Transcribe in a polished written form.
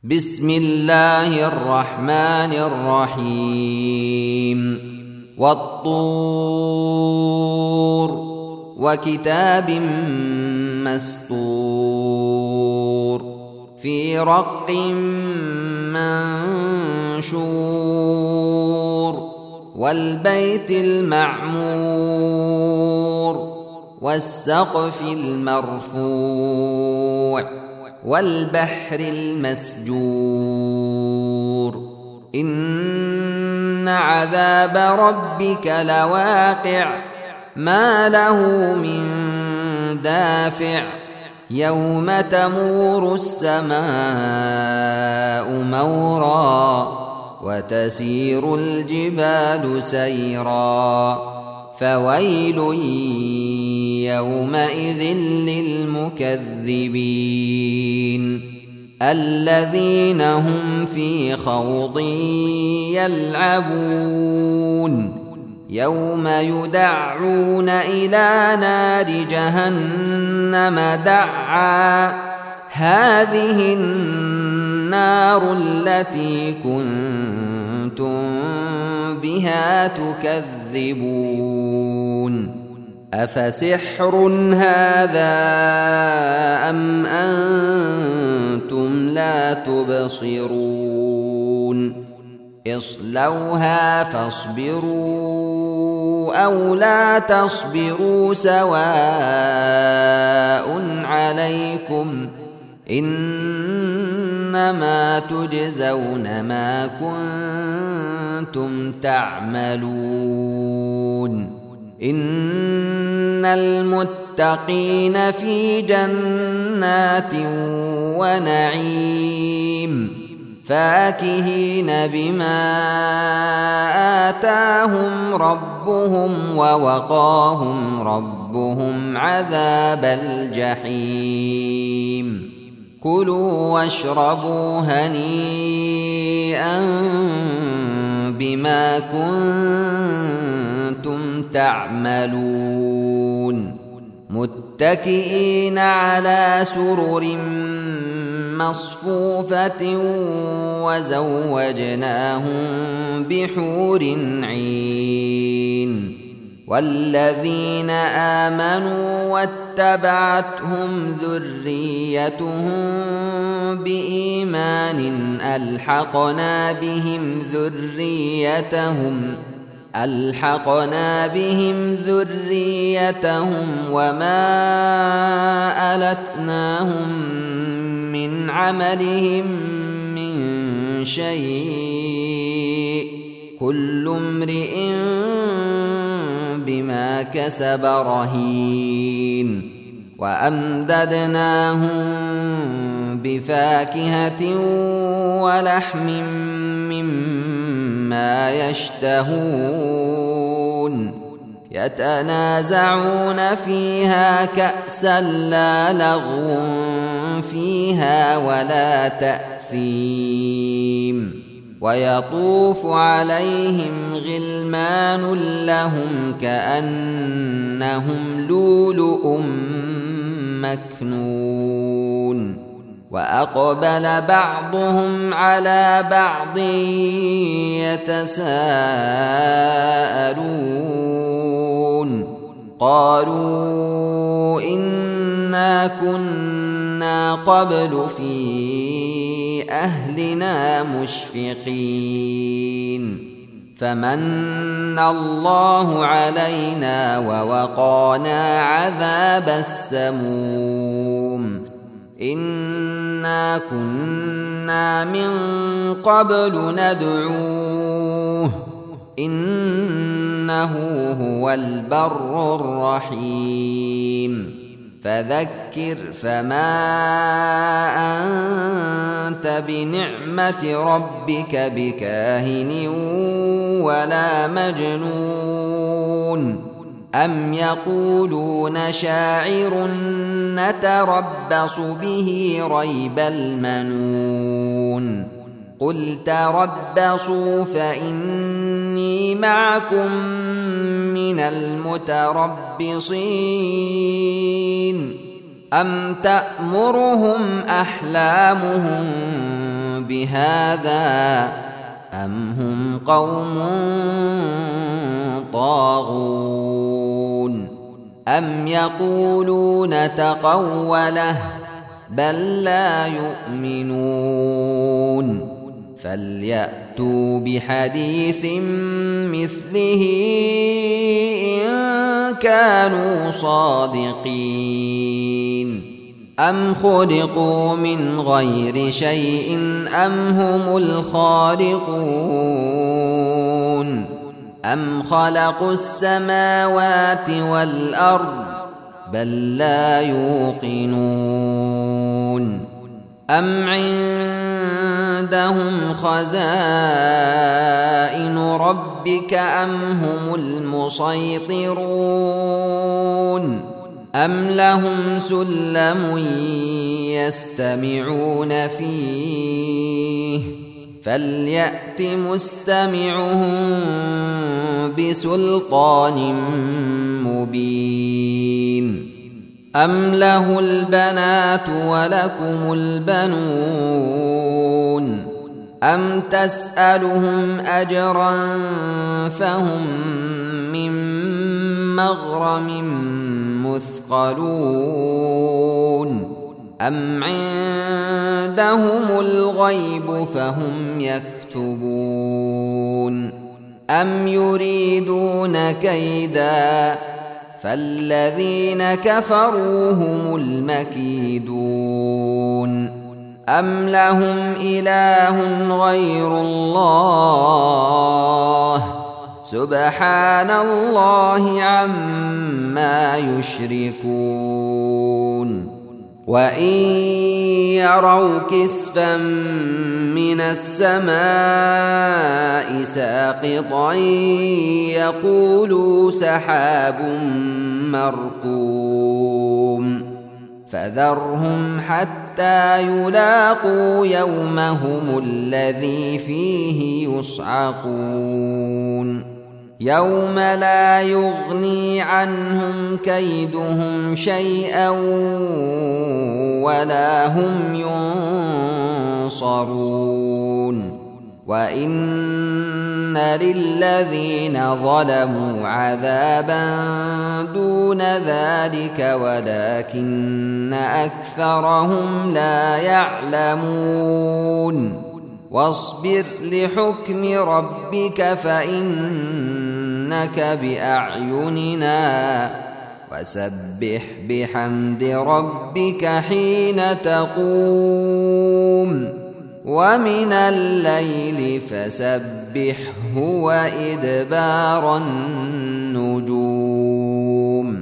بسم الله الرحمن الرحيم والطور وكتاب مسطور في رق منشور والبيت المعمور والسقف المرفوع والبحر المسجور إن عذاب ربك لواقع ما له من دافع يوم تمور السماء مورا وتسير الجبال سيرا فويل يومئذ للمكذبين الذين هم في خوض يلعبون يوم يدعون إلى نار جهنم دعا هذه النار التي كنتم بها تكذبون أفسحر هذا أم أنتم لا تبصرون اصلوها فاصبروا أو لا تصبروا سواء عليكم إنما تجزون ما كنتم تعملون إن المتقين في جنات ونعيم فاكهين بما آتاهم ربهم ووقاهم ربهم عذاب الجحيم كلوا واشربوا هنيئا بما كنتم تعملون متكئين على سرر مصفوفة وزوجناهم بحور عين والذين آمنوا واتبعتهم ذريتهم بإيمان ألحقنا بهم ذريتهم وما ألتناهم من عملهم من شيء كل امرئ بما كسب رهين وأمددناهم بفاكهة ولحم مما يشتهون يتنازعون فيها كأسا لا لغو فيها ولا تأثيم ويطوف عليهم غلمان لهم كأنهم لؤلؤ مكنون وأقبل بعضهم على بعض يتساءلون قالوا إنا كنا قبل في أهلنا مشفقين فمن الله علينا ووقانا عذاب السموم إنا كنا من قبل ندعوه إنه هو البر الرحيم فذكر فما أنت بنعمة ربك بكاهن ولا مجنون أم يقولون شاعر نتربص به ريب المنون قل تربصوا فإني معكم من المتربصين أم تأمرهم أحلامهم بهذا أم هم قوم طاغون أم يقولون تقوله بل لا يؤمنون فليأتوا بحديث مثله إن كانوا صادقين أم خلقوا من غير شيء أم هم الخالقون أم خلقوا السماوات والأرض بل لا يوقنون أم عندهم خزائن ربك أم هم المسيطرون أم لهم سلم يستمعون فيه فليأت مستمعهم بسلطان مبين أم له البنات ولكم البنون أم تسألهم أجرا فهم من مغرم مثقلون أم عندهم الغيب فهم يكتبون أم يريدون كيدا فالذين كفروا هم المكيدون أم لهم إله غير الله سبحان الله عما يشركون وإن يروا كسفا من السماء ساقطا يقولوا سحاب مركوم فذرهم حتى يلاقوا يومهم الذي فيه يصعقون يوم لا يغني عنهم كيدهم شيئا ولا هم ينصرون وإن للذين ظلموا عذابا دون ذلك ولكن أكثرهم لا يعلمون واصبر لحكم ربك فإنك بأعيننا وسبح بحمد ربك حين تقوم ومن الليل فسبحه وإدبار النجوم